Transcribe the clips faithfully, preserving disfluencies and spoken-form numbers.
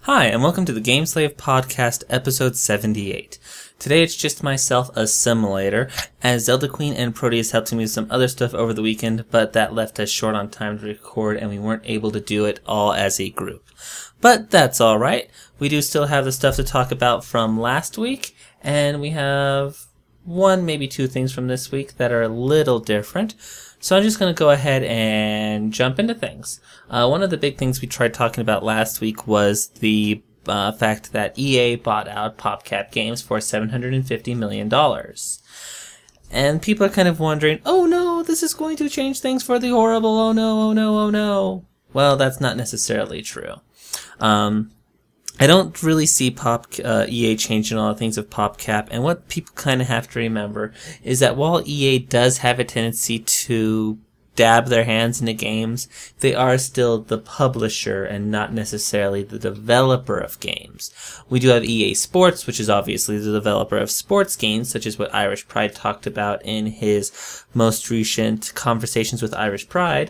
Hi, and welcome to the Gameslave Podcast, episode seventy-eight. Today it's just myself, a simulator, as Zelda Queen and Proteus helped me with some other stuff over the weekend, but that left us short on time to record, and we weren't able to do it all as a group. But that's alright. We do still have the stuff to talk about from last week, and we have one, maybe two things from this week that are a little different. So I'm just going to go ahead and jump into things. Uh, one of the big things we tried talking about last week was the uh, fact that E A bought out PopCap Games for seven hundred fifty million dollars. And people are kind of wondering, oh no, this is going to change things for the horrible, oh no, oh no, oh no. Well, that's not necessarily true. Um... I don't really see Pop uh, E A changing all the things of PopCap, and what people kind of have to remember is that while E A does have a tendency to dab their hands into games, they are still the publisher and not necessarily the developer of games. We do have E A Sports, which is obviously the developer of sports games, such as what Irish Pride talked about in his most recent Conversations with Irish Pride,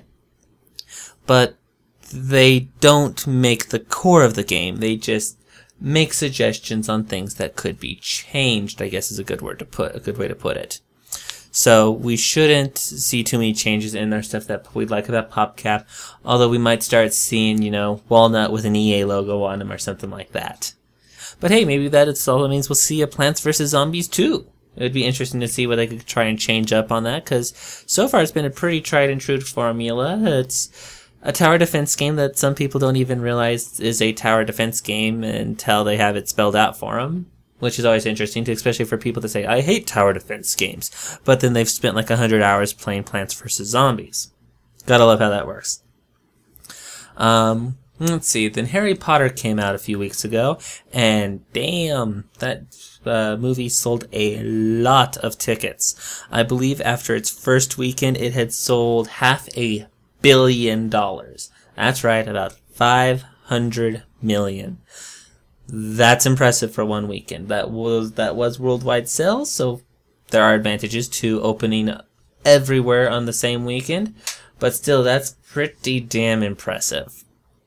but they don't make the core of the game. They just make suggestions on things that could be changed, I guess is a good word to put, a good way to put it. So we shouldn't see too many changes in our stuff that we'd like about PopCap, although we might start seeing, you know, Walnut with an E A logo on them or something like that. But hey, maybe that also means we'll see a Plants versus. Zombies two. It would be interesting to see what they could try and change up on that, because so far it's been a pretty tried and true formula. It's a tower defense game that some people don't even realize is a tower defense game until they have it spelled out for them, which is always interesting, to, especially for people that say, I hate tower defense games, but then they've spent like one hundred hours playing Plants versus. Zombies. Gotta love how that works. Um, let's see, then Harry Potter came out a few weeks ago, and damn, that uh, movie sold a lot of tickets. I believe after its first weekend, it had sold half a billion dollars. That's right, about five hundred million. That's impressive for one weekend. That was that was worldwide sales, so there are advantages to opening everywhere on the same weekend, but still, that's pretty damn impressive.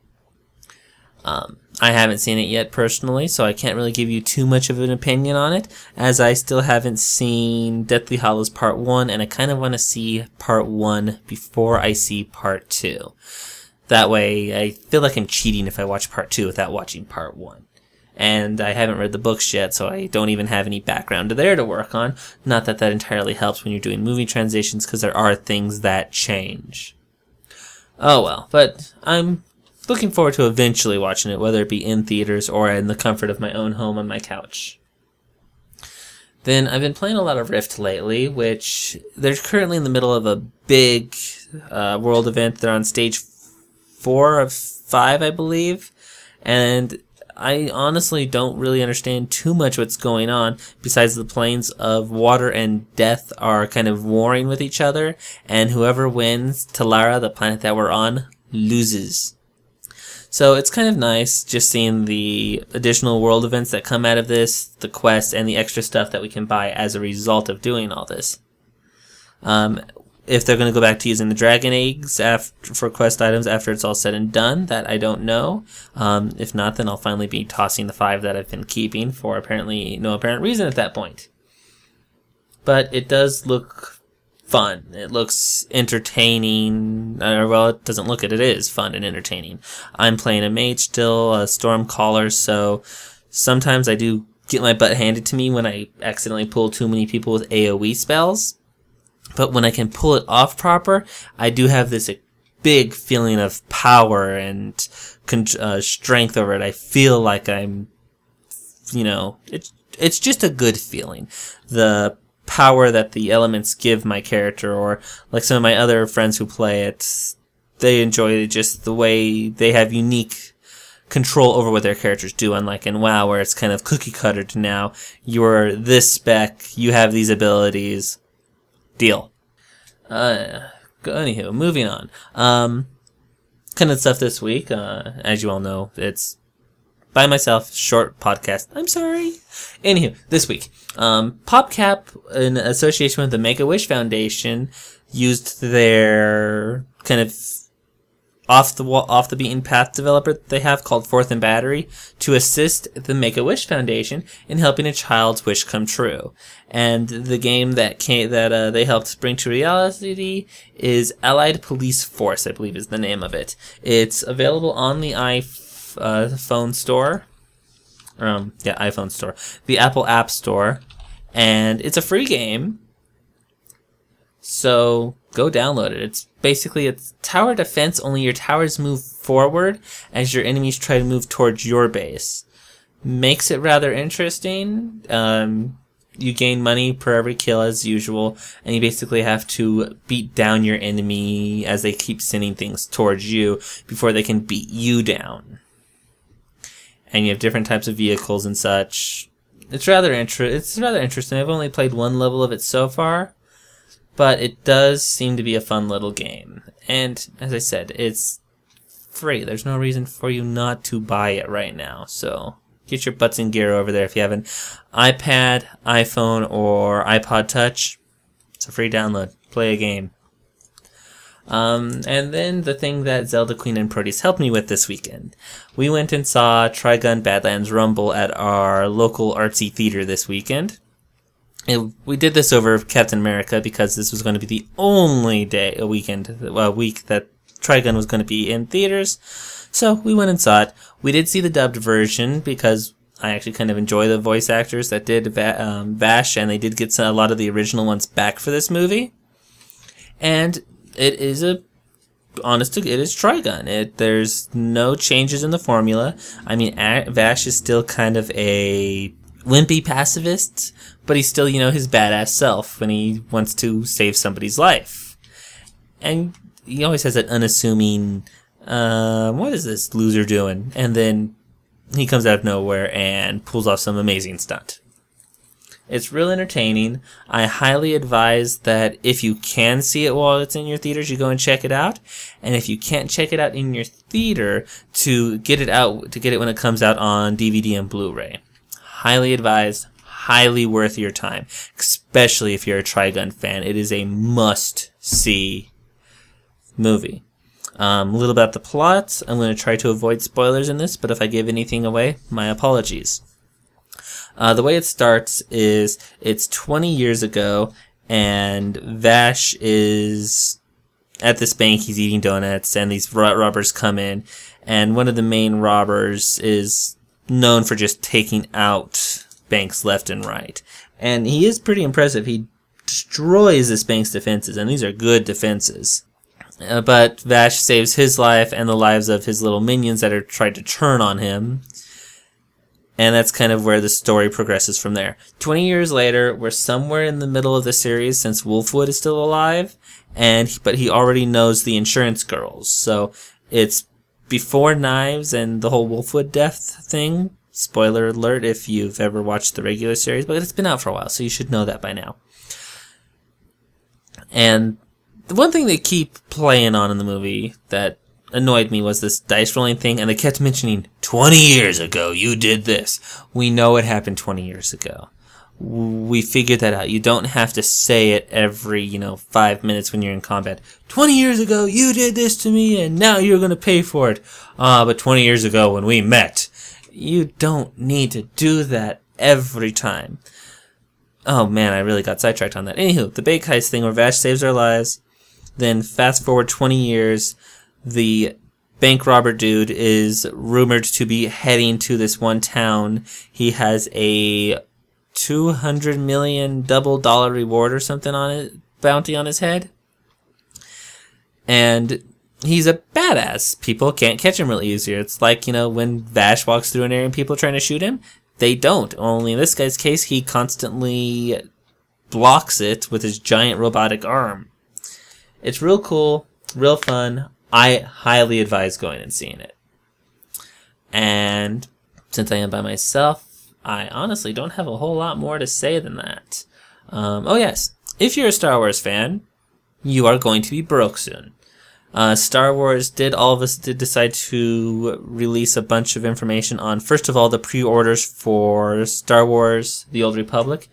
Um, I haven't seen it yet personally, so I can't really give you too much of an opinion on it, as I still haven't seen Deathly Hallows Part one, and I kind of want to see Part one before I see Part two. That way, I feel like I'm cheating if I watch Part two without watching Part one. And I haven't read the books yet, so I don't even have any background there to work on. Not that that entirely helps when you're doing movie transitions, because there are things that change. Oh well, but I'm looking forward to eventually watching it, whether it be in theaters or in the comfort of my own home on my couch. Then I've been playing a lot of Rift lately, which they're currently in the middle of a big uh, world event. They're on stage four of five, I believe, and I honestly don't really understand too much what's going on, besides the planes of water and death are kind of warring with each other, and whoever wins, Talara, the planet that we're on, loses. So it's kind of nice just seeing the additional world events that come out of this, the quests, and the extra stuff that we can buy as a result of doing all this. Um, if they're going to go back to using the dragon eggs after, for quest items after it's all said and done, that I don't know. Um, if not, then I'll finally be tossing the five that I've been keeping for apparently no apparent reason at that point. But it does look fun. It looks entertaining. Uh, well, it doesn't look it. It is fun and entertaining. I'm playing a mage still, a stormcaller, so sometimes I do get my butt handed to me when I accidentally pull too many people with AoE spells. But when I can pull it off proper, I do have this big feeling of power and uh, strength over it. I feel like I'm, you know, it's it's just a good feeling. The power that the elements give my character, or like some of my other friends who play it, they enjoy just the way they have unique control over what their characters do, unlike in WoW where it's kind of cookie cutter to now, you're this spec, you have these abilities, deal. Uh, anywho, moving on. Um, kind of stuff this week, uh, as you all know, it's by myself, short podcast. I'm sorry. Anywho, this week, um, PopCap, in association with the Make-A-Wish Foundation, used their kind of off the wall, off the beaten path developer that they have called Fourth and Battery to assist the Make-A-Wish Foundation in helping a child's wish come true. And the game that came, that uh, they helped bring to reality is Allied Police Force, I believe is the name of it. It's available on the iPhone store. Um, yeah, iPhone store. The Apple App Store. And it's a free game. So go download it. It's basically it's tower defense, only your towers move forward as your enemies try to move towards your base. Makes it rather interesting. Um, you gain money per every kill as usual, and you basically have to beat down your enemy as they keep sending things towards you before they can beat you down. And you have different types of vehicles and such. It's rather inter- It's rather interesting. I've only played one level of it so far. But it does seem to be a fun little game. And, as I said, it's free. There's no reason for you not to buy it right now. So, get your butts in gear over there. If you have an iPad, iPhone, or iPod Touch, it's a free download. Play a game. Um, and then the thing that Zelda Queen and Proteus helped me with this weekend. We went and saw Trigun Badlands Rumble at our local artsy theater this weekend. It, we did this over Captain America because this was going to be the only day, a weekend, a week that Trigun was going to be in theaters. So we went and saw it. We did see the dubbed version because I actually kind of enjoy the voice actors that did Va- um, Vash, and they did get some, a lot of the original ones back for this movie. And it is a honest to, it is Trigun. It there's no changes in the formula. I mean, Vash is still kind of a wimpy pacifist, but he's still, you know, his badass self when he wants to save somebody's life. And he always has that unassuming, uh, what is this loser doing? And then he comes out of nowhere and pulls off some amazing stunt. It's real entertaining. I highly advise that if you can see it while it's in your theaters, you go and check it out. And if you can't check it out in your theater, to get it out, to get it when it comes out on D V D and Blu-ray. Highly advised, highly worth your time, especially if you're a Trigun fan. It is a must-see movie. Um, a little about the plot. I'm going to try to avoid spoilers in this, but if I give anything away, my apologies. Uh, the way it starts is it's twenty years ago, and Vash is at this bank. He's eating donuts, and these robbers come in, and one of the main robbers is known for just taking out banks left and right. And he is pretty impressive. He destroys this bank's defenses, and these are good defenses. Uh, but Vash saves his life and the lives of his little minions that are trying to turn on him. And that's kind of where the story progresses from there. twenty years later, we're somewhere in the middle of the series since Wolfwood is still alive, and but he already knows the insurance girls. So it's before Knives and the whole Wolfwood death thing. Spoiler alert if you've ever watched the regular series, but it's been out for a while, so you should know that by now. And the one thing they keep playing on in the movie that annoyed me was this dice rolling thing, and they kept mentioning, twenty years ago, you did this. We know it happened twenty years ago. We figured that out. You don't have to say it every, you know, five minutes when you're in combat. twenty years ago, you did this to me, and now you're going to pay for it. Ah, uh, but twenty years ago when we met. You don't need to do that every time. Oh man, I really got sidetracked on that. Anywho, the bank heist thing where Vash saves our lives. Then fast forward twenty years, the bank robber dude is rumored to be heading to this one town. He has a two hundred million double dollar reward or something on it, bounty on his head. And he's a badass. People can't catch him really easier. It's like, you know, when Vash walks through an area and people are trying to shoot him, they don't. Only in this guy's case, he constantly blocks it with his giant robotic arm. It's real cool, real fun. I highly advise going and seeing it. And since I am by myself, I honestly don't have a whole lot more to say than that. Um, oh yes, if you're a Star Wars fan, you are going to be broke soon. Uh, Star Wars did, all of us did decide to release a bunch of information on, first of all, the pre-orders for Star Wars The Old Republic,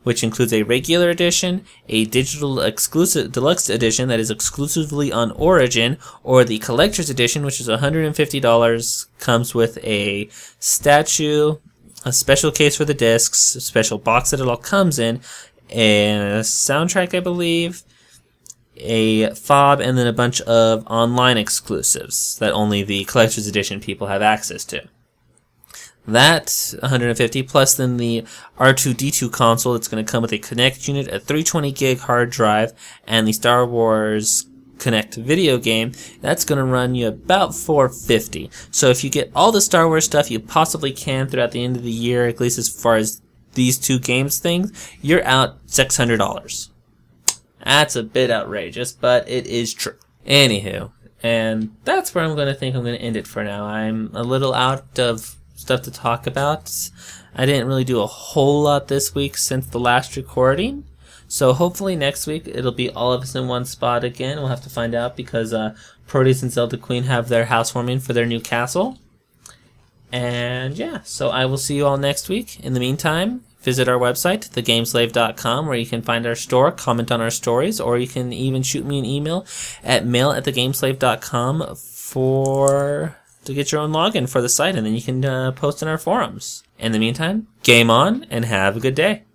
which includes a regular edition, a digital exclusive deluxe edition that is exclusively on Origin, or the collector's edition, which is one hundred fifty dollars, comes with a statue, a special case for the discs, a special box that it all comes in, and a soundtrack, I believe, a fob, and then a bunch of online exclusives that only the collector's edition people have access to. That one hundred fifty plus then the R two D two console that's going to come with a Kinect unit, a three hundred twenty gig hard drive, and the Star Wars Kinect video game. That's going to run you about four hundred fifty dollars. So if you get all the Star Wars stuff you possibly can throughout the end of the year, at least as far as these two games things, you're out six hundred dollars. That's a bit outrageous, but it is true. Anywho, and that's where I'm going to think I'm going to end it for now. I'm a little out of stuff to talk about. I didn't really do a whole lot this week since the last recording, so hopefully next week it'll be all of us in one spot again. We'll have to find out because uh, Proteus and Zelda Queen have their housewarming for their new castle. And yeah, so I will see you all next week. In the meantime, visit our website, the game slave dot com, where you can find our store, comment on our stories, or you can even shoot me an email at mail at the game slave dot com for to get your own login for the site, and then you can uh, post in our forums. In the meantime, game on, and have a good day.